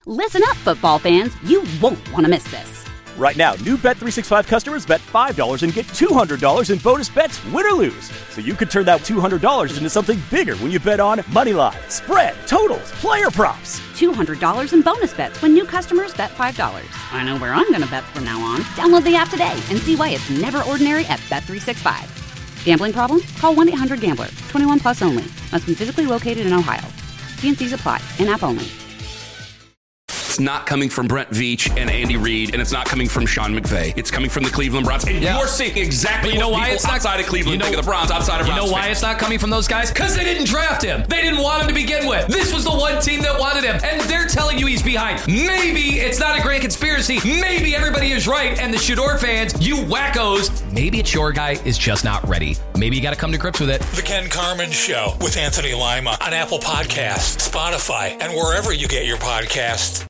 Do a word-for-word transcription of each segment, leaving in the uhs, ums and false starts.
Listen up, football fans. You won't want to miss this. Right now, new Bet three sixty-five customers bet five dollars and get two hundred dollars in bonus bets, win or lose. So you could turn that two hundred dollars into something bigger when you bet on money line, spread, totals, player props. two hundred dollars in bonus bets when new customers bet five dollars. I know where I'm going to bet from now on. Download the app today and see why it's never ordinary at Bet three sixty-five. Gambling problem? Call one eight hundred gambler. twenty-one plus only. Must be physically located in Ohio. T and C's apply. In-app only. It's not coming from Brent Veach and Andy Reid, and it's not coming from Sean McVay. It's coming from the Cleveland Browns. And yeah. you're seeing exactly but you know what why people it's not, outside of Cleveland you know, think of the Browns, outside of You Browns know why fans. it's not coming from those guys? Because they didn't draft him. They didn't want him to begin with. This was the one team that wanted him, and they're telling you he's behind. Maybe it's not a great conspiracy. Maybe everybody is right, and the Shador fans, you wackos, maybe it's your guy is just not ready. Maybe you got to come to grips with it. The Ken Carman Show with Anthony Lima on Apple Podcasts, Spotify, and wherever you get your podcasts.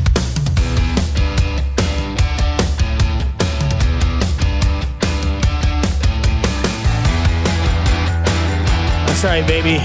That's right, baby.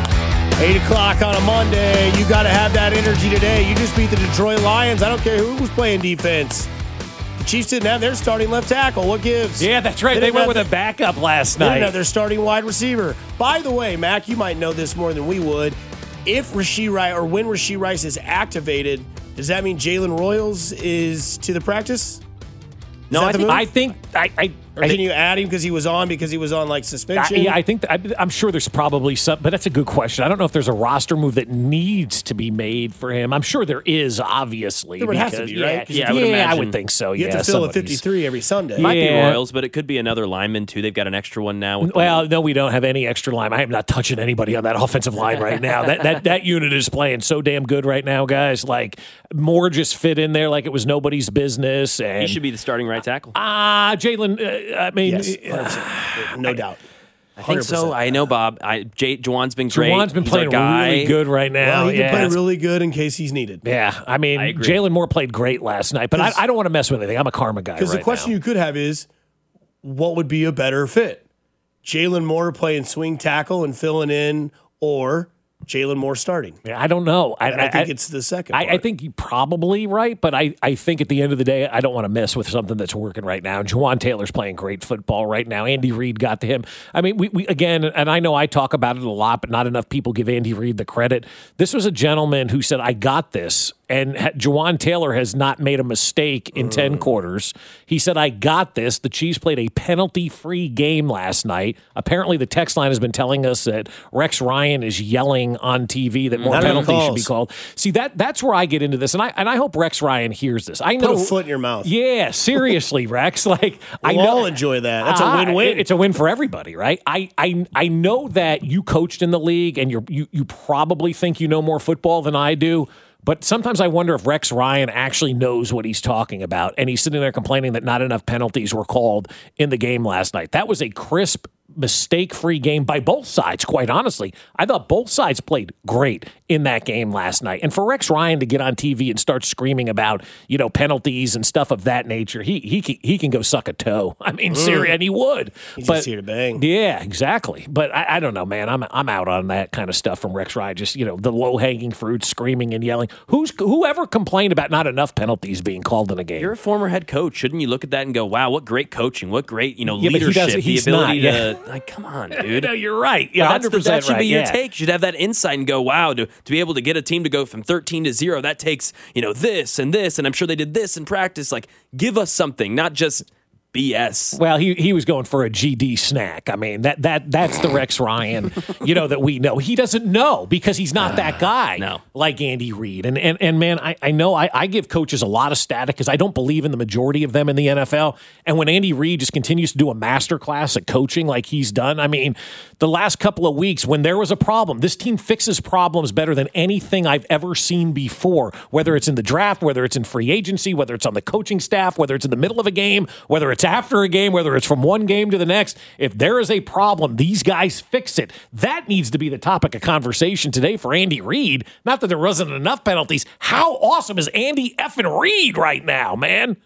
eight o'clock on a Monday. You got to have that energy today. You just beat the Detroit Lions. I don't care who was playing defense. The Chiefs didn't have their starting left tackle. What gives? Yeah, that's right. They, they went with the, a backup last they night. They didn't have their starting wide receiver. By the way, Mac, you might know this more than we would. If Rashee Rice, or when Rashee Rice is activated, does that mean Jalen Royals is to the practice? Is no, I think, I think I, I Or I can think, you add him because he was on because he was on like suspension? I, yeah, I think that, I, I'm sure there's probably some, but that's a good question. I don't know if there's a roster move that needs to be made for him. I'm sure there is, obviously. There would because, have to be, yeah, right? Yeah, I would yeah, imagine I would think so. You yeah, have to fill a fifty-three every Sunday. It might be Yeah. Royals, but it could be another lineman too. They've got an extra one now. With Well, no, we don't have any extra line. I am not touching anybody on that offensive line right now. That that that unit is playing so damn good right now, guys. Like Moore just fit in there like it was nobody's business. And he should be the starting right tackle. Ah, uh, Jalen. Uh, I mean, yes, uh, no doubt. I think so. I know, Bob. I, J, Juwan's been great. Juwan's been He's playing guy. really good right now. Well, he yeah. can play really good in case he's needed. Yeah, I mean, Jalen Moore played great last night, but I, I don't want to mess with anything. I'm a karma guy. Because right the question now. you could have is, what would be a better fit? Jalen Moore playing swing tackle and filling in, or Jalen Moore starting? Yeah, I don't know. I, I, I think I, it's the second. I, part. I think you're probably right, but I, I think at the end of the day, I don't want to mess with something that's working right now. And Juwan Taylor's playing great football right now. Andy Reid got to him. I mean, we, we again, and I know I talk about it a lot, but not enough people give Andy Reid the credit. This was a gentleman who said, I got this. And Juwan Taylor has not made a mistake in ten quarters. He said, I got this. The Chiefs played a penalty-free game last night. Apparently, the text line has been telling us that Rex Ryan is yelling on T V that more Not penalties should be called. See, that that's where I get into this, and I and I hope Rex Ryan hears this. I know, Put a foot in your mouth. Yeah, seriously, Rex. Like I we'll know, all enjoy that. That's uh, a win-win. It's a win for everybody, right? I I I know that you coached in the league, and you're, you you probably think you know more football than I do. But sometimes I wonder if Rex Ryan actually knows what he's talking about, and he's sitting there complaining that not enough penalties were called in the game last night. That was a crisp, mistake-free game by both sides, quite honestly. I thought both sides played great in that game last night. And for Rex Ryan to get on T V and start screaming about, you know, penalties and stuff of that nature, he he can, he can go suck a toe. I mean, mm. seriously, and he would. He's but, just here to bang. Yeah, exactly. But I, I don't know, man. I'm I'm out on that kind of stuff from Rex Ryan. Just, you know, the low-hanging fruit, screaming and yelling. Who's Whoever complained about not enough penalties being called in a game? You're a former head coach. Shouldn't you look at that and go, wow, what great coaching, what great, you know, yeah, leadership, he the ability not, to, yeah. like, come on, dude. No, you're right. Yeah, that's the, that should right, be your yeah. take. You should have that insight and go, wow, to, to be able to get a team to go from thirteen to zero, that takes, you know, this and this, and I'm sure they did this in practice. Like, give us something, not just B S. Well, he he was going for a G D snack. I mean, that that that's the Rex Ryan, you know, that we know. He doesn't know because he's not that guy no. like Andy Reid. And and and man, I, I know I, I give coaches a lot of static because I don't believe in the majority of them in the N F L. And when Andy Reid just continues to do a masterclass at coaching like he's done, I mean, the last couple of weeks when there was a problem, this team fixes problems better than anything I've ever seen before, whether it's in the draft, whether it's in free agency, whether it's on the coaching staff, whether it's in the middle of a game, whether it's after a game, whether it's from one game to the next. If there is a problem, these guys fix it. That needs to be the topic of conversation today for Andy Reid. Not that there wasn't enough penalties. How awesome is Andy effing Reid right now, man?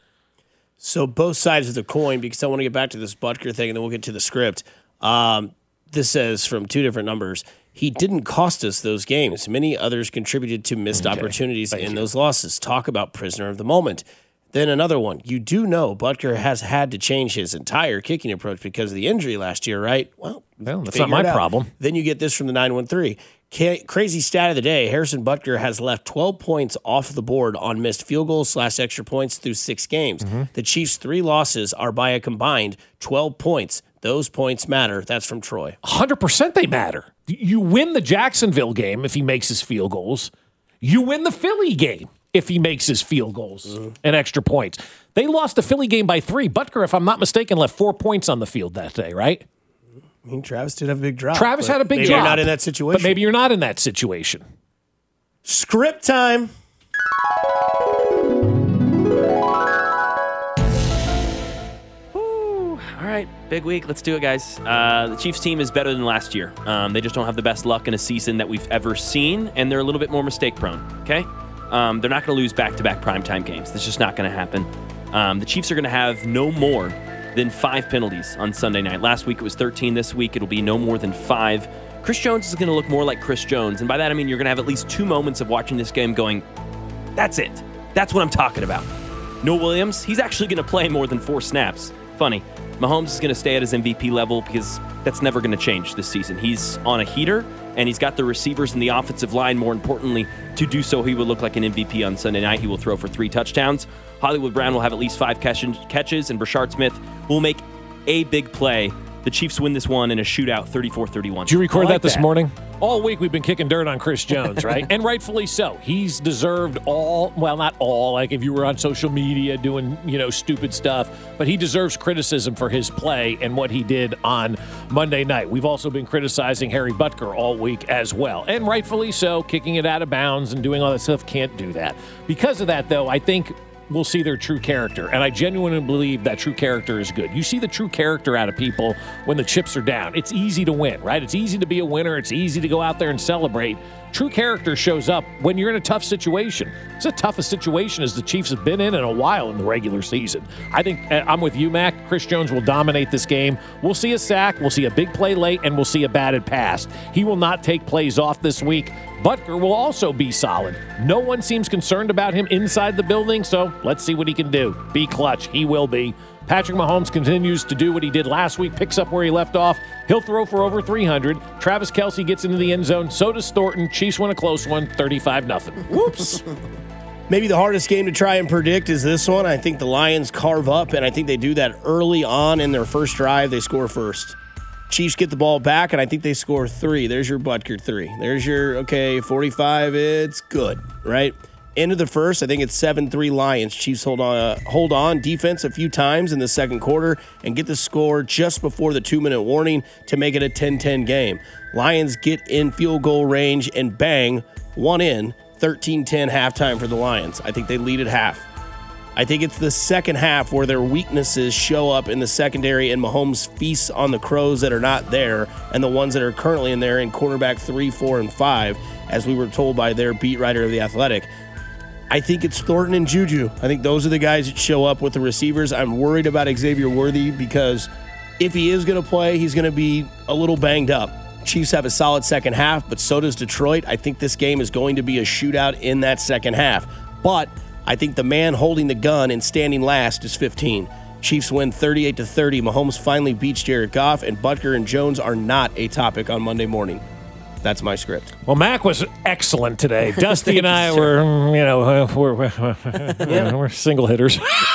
So both sides of the coin, because I want to get back to this Butker thing, and then we'll get to the script. Um, this says from two different numbers. he didn't cost us those games. Many others contributed to missed okay. opportunities Thank in you. those losses. Talk about prisoner of the moment. Then another one. You do know Butker has had to change his entire kicking approach because of the injury last year, right? Well, well that's not my problem. Then you get this from the nine one three. Crazy stat of the day, Harrison Butker has left twelve points off the board on missed field goals slash extra points through six games. Mm-hmm. The Chiefs' three losses are by a combined twelve points. Those points matter. That's from Troy. one hundred percent they matter. You win the Jacksonville game if he makes his field goals. You win the Philly game if he makes his field goals mm-hmm. and extra points. They lost the Philly game by three. Butker, if I'm not mistaken, left four points on the field that day, right? I mean, Travis did have a big drop. Travis had a big maybe drop. Maybe you're not in that situation. But maybe you're not in that situation. Script time. Woo. All right, big week. Let's do it, guys. Uh, the Chiefs team is better than last year. Um, they just don't have the best luck in a season that we've ever seen, and they're a little bit more mistake-prone, okay? Um, they're not going to lose back-to-back primetime games. That's just not going to happen. Um, the Chiefs are going to have no more than five penalties on Sunday night. Last week it was thirteen. This week it'll be no more than five. Chris Jones is going to look more like Chris Jones. And by that I mean you're going to have at least two moments of watching this game going, that's it. That's what I'm talking about. Noah Williams, he's actually going to play more than four snaps. Funny. Mahomes is going to stay at his M V P level because that's never going to change this season. He's on a heater, and he's got the receivers and the offensive line, more importantly, to do so. He will look like an M V P on Sunday night. He will throw for three touchdowns. Hollywood Brown will have at least five catches, and Brashard Smith will make a big play. The Chiefs win this one in a shootout, thirty-four thirty-one. Did you record like that this that. morning? All week we've been kicking dirt on Chris Jones, right? And rightfully so. He's deserved all, well, not all, like if you were on social media doing, you know, stupid stuff, but he deserves criticism for his play and what he did on Monday night. We've also been criticizing Harry Butker all week as well. And rightfully so, kicking it out of bounds and doing all that stuff, can't do that. Because of that, though, I think we'll see their true character. And I genuinely believe that true character is good. You see the true character out of people when the chips are down. It's easy to win, right? It's easy to be a winner. It's easy to go out there and celebrate. True character shows up when you're in a tough situation. It's the toughest situation as the Chiefs have been in in a while in the regular season. I think I'm with you, Mac. Chris Jones will dominate this game. We'll see a sack, we'll see a big play late, and we'll see a batted pass. He will not take plays off this week. Butker will also be solid. No one seems concerned about him inside the building, so let's see what he can do. Be clutch. He will be. Patrick Mahomes continues to do what he did last week, picks up where he left off. He'll throw for over three hundred. Travis Kelce gets into the end zone. So does Thornton. Chiefs win a close one, thirty-five nothing. Whoops. Maybe the hardest game to try and predict is this one. I think the Lions carve up, and I think they do that early on in their first drive. They score first. Chiefs get the ball back, and I think they score three. There's your Butker three. There's your, okay, forty-five. It's good, right? End of the first, I think it's seven three Lions. Chiefs hold on, uh, hold on defense a few times in the second quarter and get the score just before the two-minute warning to make it a ten ten game. Lions get in field goal range and bang, one in, thirteen ten halftime for the Lions. I think they lead at half. I think it's the second half where their weaknesses show up in the secondary and Mahomes feasts on the crows that are not there and the ones that are currently in there in quarterback three, four, and five, as we were told by their beat writer of The Athletic. I think it's Thornton and Juju. I think those are the guys that show up with the receivers. I'm worried about Xavier Worthy because if he is going to play, he's going to be a little banged up. Chiefs have a solid second half, but so does Detroit. I think this game is going to be a shootout in that second half. But I think the man holding the gun and standing last is fifteen. Chiefs win thirty-eight to thirty. Mahomes finally beats Jared Goff, and Butker and Jones are not a topic on Monday morning. That's my script. Well, Mac was excellent today. Dusty and I were, you know, uh, we're, we're, yeah. we're single hitters.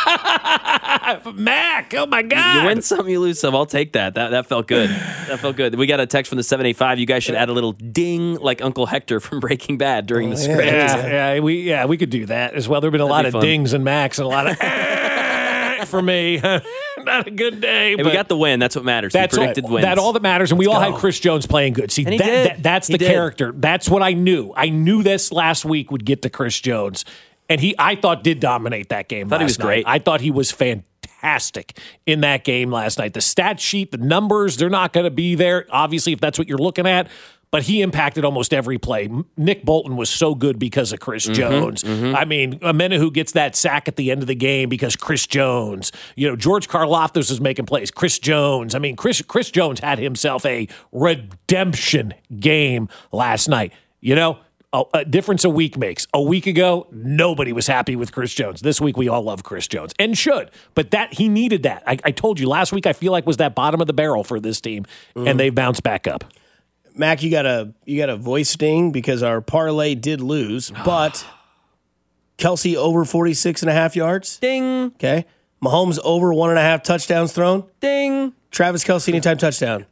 Mac, oh my God. You win some, you lose some. I'll take that. That that felt good. That felt good. We got a text from the seven eight five. You guys should add a little ding like Uncle Hector from Breaking Bad during the script. Yeah, yeah, we, yeah, we could do that as well. There have been a That'd lot of fun. dings and Macs and a lot of for me. Not a good day. Hey, we got the win. That's what matters. That's we predicted all, wins. That all that matters. And we Let's all go. had Chris Jones playing good. See, that, that, that's he the did. character. That's what I knew. I knew this last week would get to Chris Jones. And he, I thought, did dominate that game I thought last he was night. great. I thought he was fantastic in that game last night. The stat sheet, the numbers, they're not going to be there, obviously, if that's what you're looking at. but he impacted almost every play. Nick Bolton was so good because of Chris Mm-hmm, Jones. mm-hmm. I mean, Menahu gets that sack at the end of the game because Chris Jones. You know, George Karlaftis is making plays. Chris Jones. I mean, Chris Chris Jones had himself a redemption game last night. You know, a, a difference a week makes. A week ago, nobody was happy with Chris Jones. This week, we all love Chris Jones and should. But that he needed that. I, I told you last week, I feel like was that bottom of the barrel for this team, mm. and they've bounced back up. Mac, you got a you got a voice sting because our parlay did lose, but Kelsey over forty-six and a half yards. Ding. Okay. Mahomes over one and a half touchdowns thrown. Ding. Travis Kelsey anytime touchdown.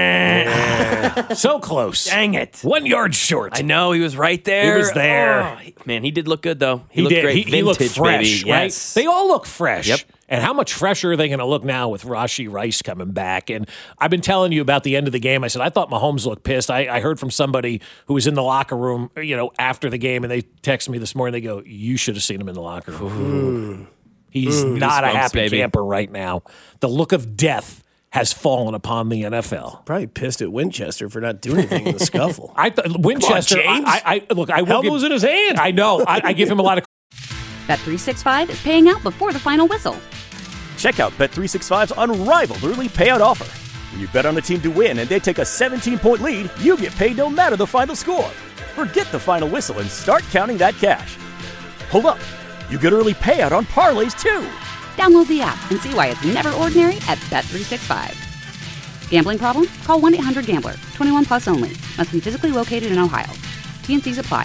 So close. Dang it. One yard short. I know, he was right there. He was there. Oh, he- man, he did look good, though. He, He, looked did. great. He, he looked Vintage, fresh, baby. right? Yes. They all look fresh. Yep. And how much fresher are they going to look now with Rashee Rice coming back? And I've been telling you about the end of the game. I said, I thought Mahomes looked pissed. I, I heard from somebody who was in the locker room, you know, after the game, and they texted me this morning. They go, you should have seen him in the locker room. He's Mm. not a Goosebumps, happy baby. camper right now. The look of death has fallen upon the N F L. Probably pissed at Winchester for not doing anything in the scuffle. I th- Winchester, James. I, I, I look, I will Helmet give, was in his hand. I know. I, I give him a lot of Bet three sixty-five is paying out before the final whistle. Check out Bet three sixty-five's unrivaled early payout offer. When you bet on a team to win and they take a seventeen-point lead, you get paid no matter the final score. Forget the final whistle and start counting that cash. Hold up. You get early payout on parlays, too. Download the app and see why it's never ordinary at Bet three sixty-five. Gambling problem? Call one eight hundred gambler. twenty-one plus only. Must be physically located in Ohio. T N Cs apply.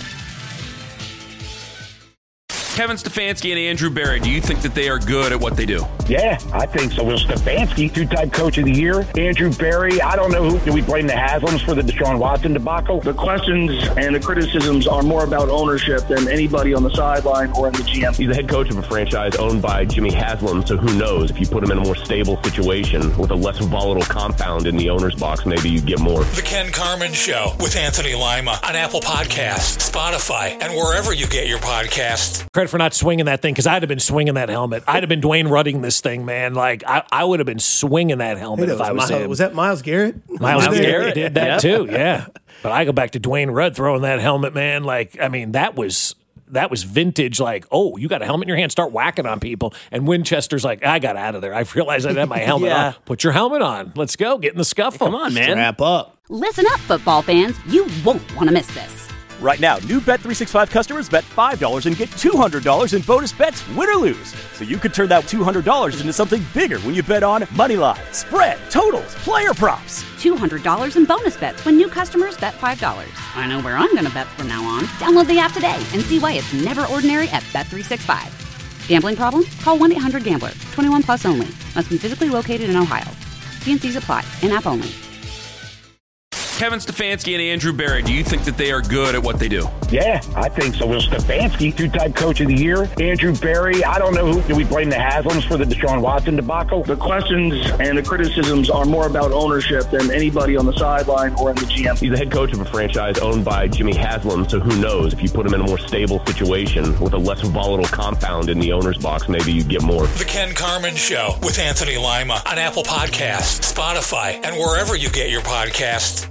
Kevin Stefanski and Andrew Berry, do you think that they are good at what they do? Yeah, I think so. Will Stefanski, two-time coach of the year. Andrew Berry, I don't know who. Do we blame the Haslams for the Deshaun Watson debacle? The questions and the criticisms are more about ownership than anybody on the sideline or in the G M. He's the head coach of a franchise owned by Jimmy Haslam, so who knows? If you put him in a more stable situation with a less volatile compound in the owner's box, maybe you get more. The Ken Carman Show with Anthony Lima on Apple Podcasts, Spotify, and wherever you get your podcasts. credit for not swinging that thing, because I'd have been swinging that helmet. I'd have been Dwayne Rudding this thing, man. Like, I, I would have been swinging that helmet Hey, if that I was Miles, him. was that Myles Garrett? Myles Was it? Garrett did that Yep. too, yeah. But I go back to Dwayne Rudd throwing that helmet, man. Like, I mean, that was that was vintage. Like, oh, you got a helmet in your hand, start whacking on people. And Winchester's like, I got out of there. I realized I didn't have my helmet Yeah. on. Put your helmet on. Let's go. Get in the scuffle. Come on, man. Wrap up. Listen up, football fans. You won't want to miss this. Right now, new Bet three sixty-five customers bet five dollars and get two hundred dollars in bonus bets, win or lose. So you could turn that two hundred dollars into something bigger when you bet on moneyline, spread, totals, player props. two hundred dollars in bonus bets when new customers bet five dollars. I know where I'm going to bet from now on. Download the app today and see why it's never ordinary at Bet three sixty-five. Gambling problem? Call one eight hundred gambler. twenty-one plus only. Must be physically located in Ohio. T N Cs apply. In-app only. Kevin Stefanski and Andrew Berry, do you think that they are good at what they do? Yeah, I think so. Will Stefanski, two-time coach of the year. Andrew Berry, I don't know who. Do we blame the Haslams for the Deshaun Watson debacle? The questions and the criticisms are more about ownership than anybody on the sideline or in the G M. He's the head coach of a franchise owned by Jimmy Haslam, so who knows? If you put him in a more stable situation with a less volatile compound in the owner's box, maybe you get more. The Ken Carman Show with Anthony Lima on Apple Podcasts, Spotify, and wherever you get your podcasts.